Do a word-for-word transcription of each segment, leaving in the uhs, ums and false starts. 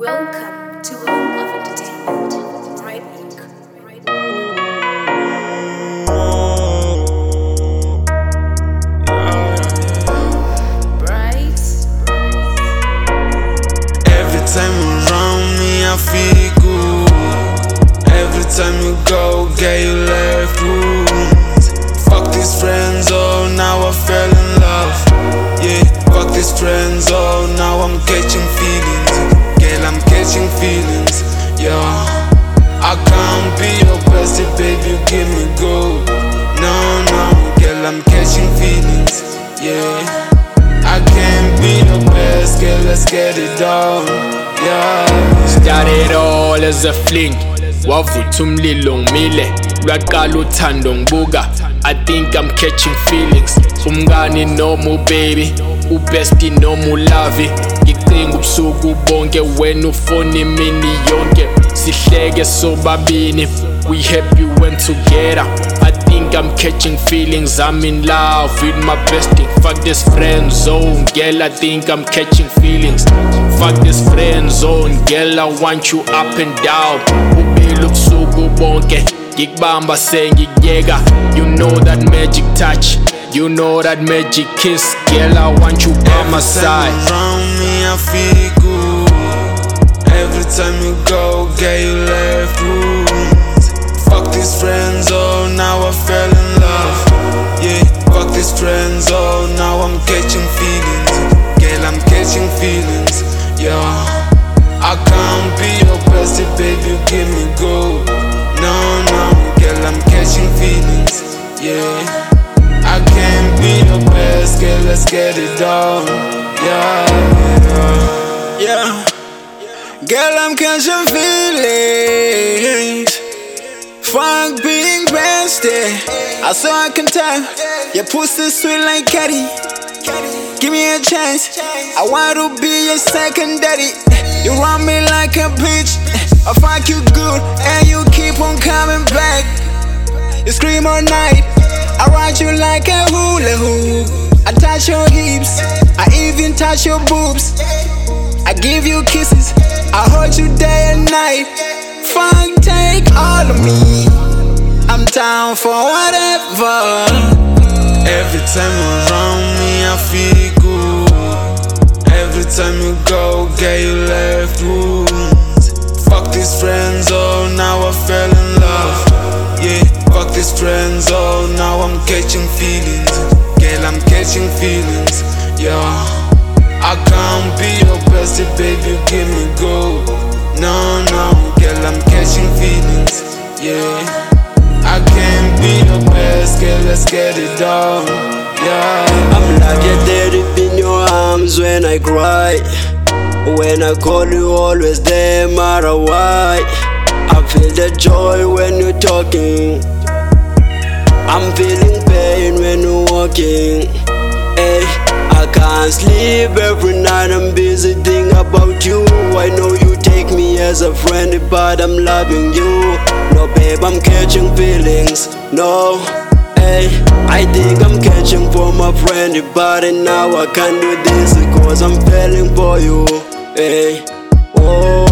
Welcome to Home of Entertainment. Right Inc. Right Bright. Every time you're around me, I feel good. Every time you go, girl, you left wounds. Fuck these friends, oh, now I fell in love. Yeah, fuck these friends, oh, now I'm catching feelings. Girl, I'm catching feelings, yeah. I can't be your bestie, baby, you give me gold. No, no, girl, I'm catching feelings, yeah. I can't be the best, girl, let's get it on, yeah. Started all as a fling, wavutha umlilo ngimile, lwaqala uthando ngibuka. I think I'm catching feelings. Umngani noma ubaby, ubestie noma ulavi. Ngicinga ubusuku bonke wena ufona imini yonke. Sihleke sobabini, we happy when together. I think I'm catching feelings, I'm in love with my bestie. Fuck this friend zone, girl, I think I'm catching feelings. Fuck this friend zone, girl, I want you up and down. Ubile ubusuku bonke, ngikubamba sengikuyeka. You know that magic touch, you know that magic kiss, girl, I want you by my side. Every time around me, I feel good. Every time you go, girl, you left wounds. Fuck these friends, oh, now I fell in love. Yeah, fuck these friends, oh, now I'm catching feelings. Girl, I'm catching feelings, yeah. I can't be your bestie, baby, you give me gold. No, no, girl, I'm catching feelings, yeah. I can't be the best, girl, let's get it on, yeah, yeah. Yeah, girl, I'm catching feelings. Fuck being bestie, I saw I can tell. Your pussy sweet like Caddy. Give me a chance, I want to be your second daddy. You run me like a bitch, I fuck you good and you keep on coming back. You scream all night, I ride you like a hula hoop. I touch your hips, I even touch your boobs. I give you kisses, I hold you day and night. Fuck, take all of me, I'm down for whatever. Every time you're around me, I feel good. Every time you go, girl, you left wounds. Fuck these friends, oh, now I fell in love. Yeah, fuck these friends, oh, now I'm catching feelings. Girl, I'm catching feelings, yeah. I can't be your bestie, baby, you give me gold. No, no, girl, I'm catching feelings, yeah. I can't be the best, girl, let's get it on, yeah. I'm like a dead in your arms when I cry. When I call you, always there, no matter why. I feel the joy when you're talking. I'm feeling pain when you're walking. Hey, I can't sleep every night, I'm busy thinking about you. I know you take me as a friend, but I'm loving you. No babe, I'm catching feelings, no. Hey, I think I'm catching for my friend, but now I can't do this because I'm falling for you. Hey, oh,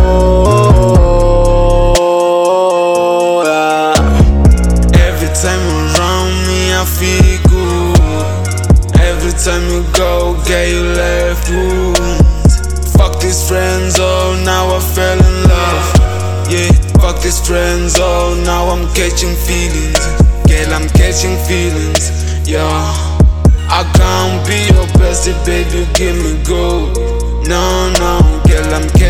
yeah. Every time you're around me, I feel good. Every time you go, girl, you left wounds. Fuck these friends, oh, now I fell in love. Yeah, fuck these friends, oh, now I'm catching feelings. Girl, I'm catching feelings, yeah. I can't be your bestie, baby, you give me gold. No, no, girl, I'm catching